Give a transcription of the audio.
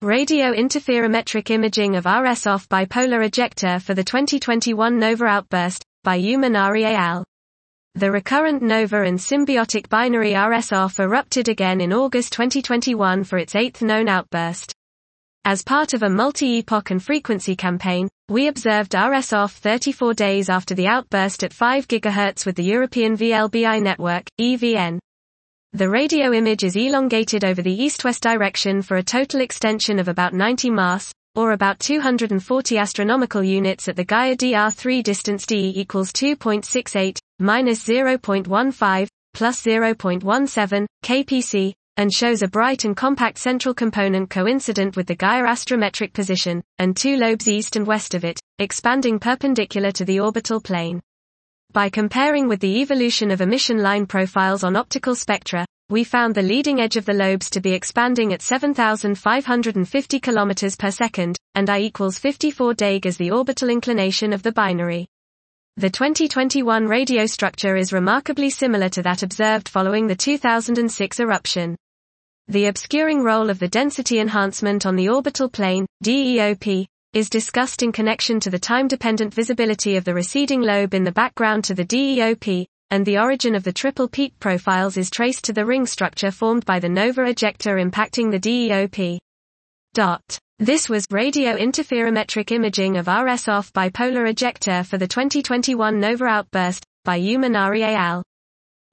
Radio interferometric imaging of RS-OFF bipolar ejector for the 2021 nova outburst, by U. Manari et al. The recurrent nova and symbiotic binary RS-OFF erupted again in August 2021 for its 8th known outburst. As part of a multi-epoch and frequency campaign, we observed RS-OFF 34 days after the outburst at 5 GHz with the European VLBI network, EVN. The radio image is elongated over the east-west direction for a total extension of about 90 mas, or about 240 astronomical units at the Gaia DR3 distance d equals 2.68, minus 0.15, plus 0.17, kpc, and shows a bright and compact central component coincident with the Gaia astrometric position, and two lobes east and west of it, expanding perpendicular to the orbital plane. By comparing with the evolution of emission line profiles on optical spectra, we found the leading edge of the lobes to be expanding at 7,550 km per second, and I equals 54 deg as the orbital inclination of the binary. The 2021 radio structure is remarkably similar to that observed following the 2006 eruption. The obscuring role of the density enhancement on the orbital plane, DEOP, is discussed in connection to the time-dependent visibility of the receding lobe in the background to the DEOP, and the origin of the triple peak profiles is traced to the ring structure formed by the nova ejector impacting the DEOP. This was Radio Interferometric Imaging of RS-OFF Bipolar Ejector for the 2021 Nova Outburst, by U. Manari et al.